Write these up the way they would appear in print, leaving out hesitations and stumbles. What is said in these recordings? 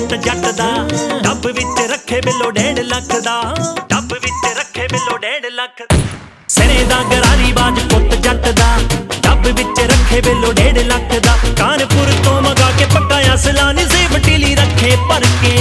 ਪੁੱਤ ਜੱਟ ਦਾ ਡੱਬ ਵਿੱਚ ਰੱਖੇ ਬਿੱਲੋ 1.5 ਲੱਖ ਦਾ ਡੱਬ ਵਿੱਚ ਰੱਖੇ ਬਿੱਲੋ 1.5 ਲੱਖ ਸਿਰੇ ਦਾ ਗਰਾਰੀ ਬਾਜ ਪੁੱਤ ਜੱਟ ਦਾ ਡੱਬ ਵਿੱਚ ਰੱਖੇ ਬਿੱਲੋ 1.5 ਲੱਖ ਦਾ ਕਾਨਪੁਰ ਤੋਂ ਮੰਗਾ ਕੇ ਪੱਕਾ ਅਸਲਾ ਨੀ ਸੀ ਵਟੀਲੀ ਰੱਖੇ ਭਰ ਕੇ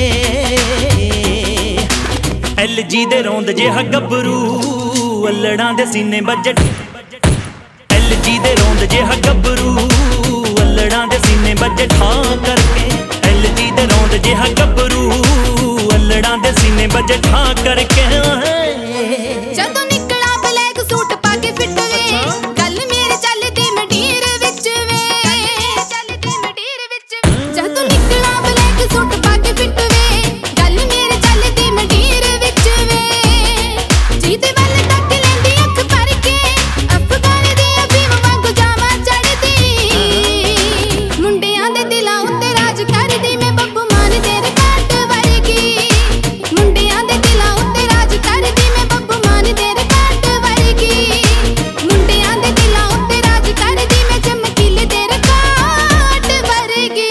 LG ਦੇ ਰੋਂਦ ਜਿਹਾ ਗੱਭਰੂ ਅੱਲੜਾਂ ਦੇ ਸੀਨੇ ਬਜਟ LG ਦੇ ਰੋਂਦ ਜਿਹਾ ਗੱਭਰੂ ਅੱਲੜਾਂ ਦੇ ਸੀਨੇ ਬਜਟ ਹਾਂ ਕਰਕੇ LG ਦੇ ਰੋਂਦ ਜਿਹਾ ਗੱਭਰੂ ਅੱਲੜਾਂ ਦੇ ਸੀਨੇ ਬਜਟ ਹਾਂ ਕਰਕੇ ਜਦੋਂ ਨਿਕਲਾ ਬਲੈਕ ਸੂਟ ਪਾ ਕੇ ਫਿੱਟ ਵੇ ਗੱਲ ਮੇਰੇ ਚੱਲਦੀ ਮੰਡੀਰ ਵਿੱਚ ਵੇ ਚੱਲਦੀ ਮੰਡੀਰ ਵਿੱਚ ਜਦੋਂ ਨਿਕਲਾ ਬਲੈਕ ਸੂਟ ਪਾ ਕੇ ਫਿੱਟ ਵੇ ਗੱਲ ਮੇਰੇ ਚੱਲਦੀ ਮੰਡੀਰ ਵਿੱਚ ਵੇ ਜਿਹਦੇ ਵੱਲ ਤੱਕ ਲੈਂਦੀ ਅੱਖ ਭਰ ਕੇ ਅਫਗਾਨ ਦੀ ਅਫੀਮ ਵਾਂਗੂ ਜਾਵਾਂ ਚੜਦੀ ਮੁੰਡਿਆਂ ਦੇ ਦਿਲਾਂ ਉੱਤੇ ਰਾਜ ਕਰਦੀ ਮੈਂ ਬੱਬੂ ਮਾਨ ਦੇ ਰਿਕਾਰਡ ਵਰਗੀ ਮੁੰਡਿਆਂ ਦੇ ਦਿਲਾਂ ਉੱਤੇ ਰਾਜ ਕਰਦੀ ਮੈਂ ਬੱਬੂ ਮਾਨ ਦੇ ਰਿਕਾਰਡ ਵਰਗੀ ਮੁੰਡਿਆਂ ਦੇ ਦਿਲਾਂ ਉੱਤੇ ਰਾਜ ਕਰਦੀ ਮੈਂ ਚਮਕੀਲੇ ਦੇ ਰਿਕਾਰਡ ਵਰਗੀ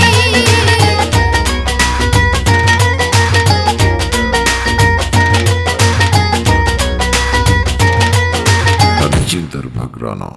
Harjinder Bhagrana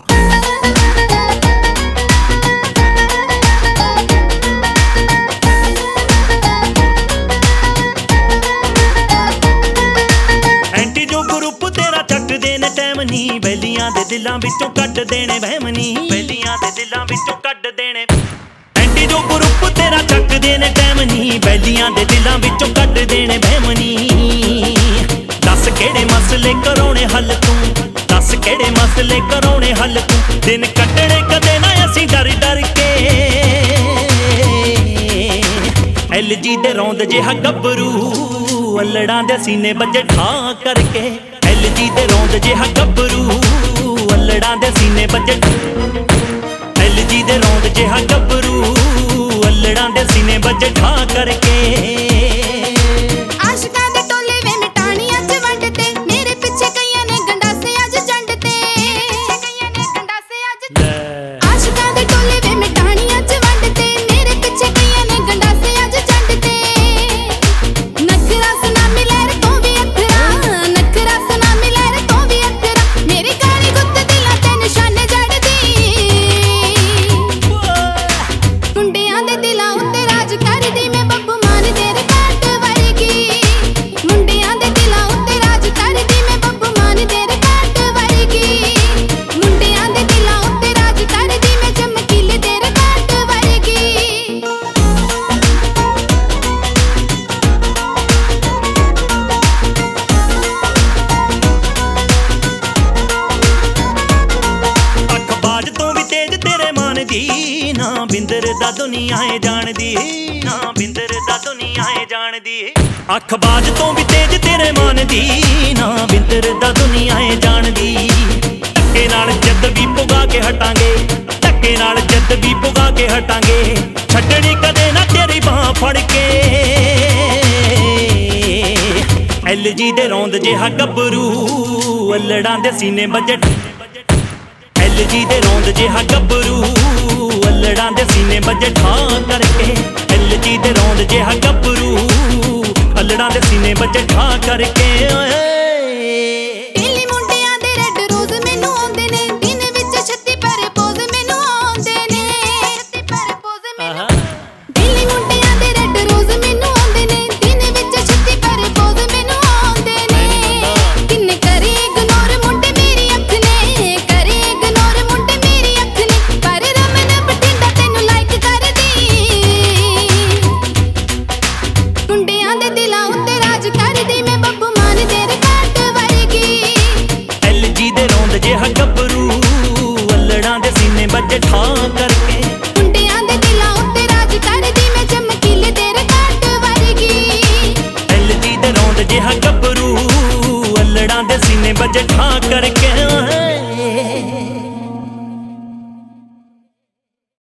ਐਂਟੀ ਜੋ ਗਰੁੱਪ ਤੇਰਾ ਚੱਕਦੇ ਨੇ ਟਾਈਮ ਨੀ ਬੈਲੀਆਂ ਦੇ ਦਿਲਾਂ ਵਿੱਚੋਂ ਕੱਢ ਦੇਣੇ ਵਹਿਮ ਨੀ ਬੈਲੀਆਂ ਦੇ ਦਿਲਾਂ ਵਿੱਚੋਂ ਕੱਢ ਦੇਣੇ ਐਂਟੀ ਜੋ ਗਰੁੱਪ ਤੇਰਾ ਚੱਕਦੇ ਨੇ ਟਾਈਮ ਨੀ ਬੈਲੀਆਂ ਦੇ ਦਿਲਾਂ ਵਿੱਚੋਂ ਕੱਢ ਦੇਣੇ ਵਹਿਮ ਨੀ ਦੱਸ ਕਿਹੜੇ ਮਸਲੇ ਕਰਾਉਣੇ ਹੱਲ ਤੂੰ ਦੱਸ ਕਿਹੜੇ ਮਸਲੇ ਕਰਾਉਣੇ ਹੱਲ ਤੂੰ ਦਿਨ ਕੱਟਣੇ ਕਦੇ ਨਾ ਅਸੀਂ ਡਰ ਡਰ ਕੇ LG ਦੇ ਰੋਂਦ ਜਿਹਾ ਗੱਭਰੂ ਅੱਲੜਾਂ ਦੇ ਸੀਨੇ ਵੱਜੇ ਠਾਂ ਕਰਕੇ LG ਦੇ ਰੋਂਦ ਜਿਹਾ ਗੱਭਰੂ ਅੱਲੜਾਂ ਦੇ ਸੀਨੇ ਵੱਜੇ LG ਦੇ ਰੋਂਦ ਜਿਹਾ ਗੱਭਰੂ ਅੱਲੜਾਂ ਦੇ ਸੀਨੇ ਵੱਜੇ ਠਾਂ ਕਰਕੇ ਆਸ਼ਿਕਾਂ ਦੇ ਟੋਲੇ ਵੇ ਮਿਟਾਣੀਆਂ ਚ ਵੰਡ ਤੇ ਮੇਰੇ ਪਿੱਛੇ ਕਈਆਂ ਨੇ ਗੰਡਾਸੇ ਅੱਜ ਜੰਡ ਤੇ ਕਈਆਂ ਨੇ ਗੰਡਾਸੇ ਅੱਜ ਆਸ਼ਿਕਾਂ ਦੇ ਟੋਲੇ ਵੇ ਮਿਟਾਣੀਆਂ ਚ ਵੰਡ ਤੇ ਮੇਰੇ ਪਿੱਛੇ ਕਈਆਂ ਨੇ ਗੰਡਾਸੇ ਅੱਜ ਜੰਡ ਤੇ ਨਖਰਾ ਸੁਨਾ ਮਿਲਰ ਤੋਂ ਵੀ ਅੱਖਰਾ ਨਖਰਾ ਸੁਨਾ ਮਿਲਰ ਤੋਂ ਵੀ ਅੱਖਰਾ ਮੇਰੀ ਗਾਲੀ ਗੁੱਤ ਦਿਲਾਂ ਤੇ ਨਿਸ਼ਾਨੇ ਜੜਦੀ ਮੁੰਡਿਆਂ ਦੇ ਦਿਲਾਂ ਉੱਤੇ ਰਾਜ ਕਰਦੀ ਮੈਂ ਬੱਬੂ ਮਾਨ ਦੇ ਰਿਕਾਰਡ ਵਰਗੀ ਮੁੰਡਿਆਂ ਦੇ ਦਿਲਾਂ ਉੱਤੇ ਰਾਜ ਕਰਦੀ ਮੈਂ ਬੱਬੂ ਮਾਨ ਦੇ ਰਿਕਾਰਡ ਵਰਗੀ ਮੁੰਡਿਆਂ ਦੇ ਦਿਲਾਂ ਉੱਤੇ ਰਾਜ ਕਰਦੀ ਮੈਂ ਚਮਕੀਲੇ ਦੇ ਰਿਕਾਰਡ ਵਰਗੀ ਅੱਖਬਾਜ਼ ਤੋਂ ਵੀ ਤੇਜ਼ ਤੇਰੇ ਮਾਨ ਦੀ ਨਾ ਬਿੰਦਰ ਦਾ ਦੁਨੀਆ ਏ ਜਾਣਦੀ ਨਾ ਬਿੰਦਰ ਦਾ ਦੁਨੀਆ ਏ ਜਾਣਦੀ ਅੱਖਬਾਜ਼ ਤੋਂ ਵੀ ਤੇਜ਼ ਤੇਰੇ ਮਾਨ ਦੀ ਨਾ ਬਿੰਦਰ ਦਾ ਦੁਨੀਆ ਏ ਜਾਣਦੀ ਧੱਕੇ ਨਾਲ ਜਦ ਵੀ ਪੁਗਾ ਕੇ ਹਟਾਂਗੇ ਧੱਕੇ ਨਾਲ ਜਦ ਵੀ ਪੁਗਾ ਕੇ ਹਟਾਂਗੇ ਛੱਡਣੀ ਕਦੇ ਨਾ ਤੇਰੀ ਬਾਹ ਫੜ ਕੇ LG ਦੇ ਰੋਂਦ ਜਿਹਾ ਗੱਭਰੂ ਅੱਲੜਾਂ ਦੇ ਸੀਨੇ ਬਜਟ LG ਦੇ ਰੋਂਦ ਜਿਹਾ ਗੱਭਰੂ ਅੱਲੜਾਂ ਦੇ ਸੀਨੇ ਵੱਜੇ ਠਾਂ ਕਰਕੇ LG ਦੇ ਰੋਂਦ ਜਿਹਾ ਗੱਭਰੂ ਅੱਲੜਾਂ ਦੇ ਸੀਨੇ ਵੱਜੇ ਠਾਂ ਕਰਕੇ ਓਏ